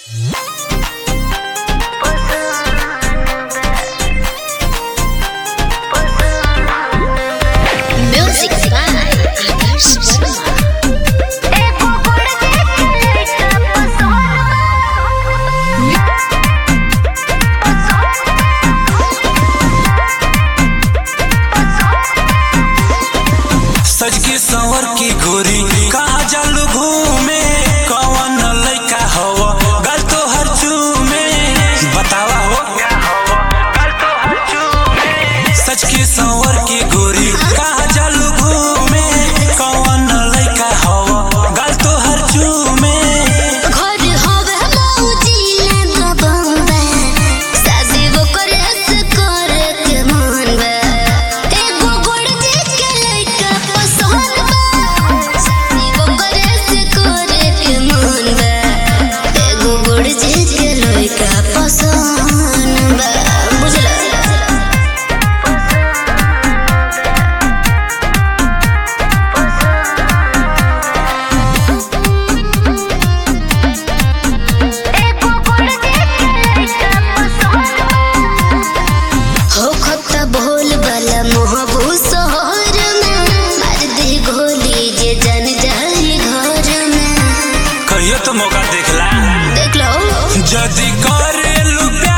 सज के संवर की गोरी कहाँ जालू घूमे, कौन लइका हवा गल तो हर चूमे, बतावा हो गल तो हर चूमे। सज के संवर की गोरी कहाँ जालू घूमे, कौन लइका हवा गल तो हर चूमे। तो मौका देख लो जदी करे लुप्या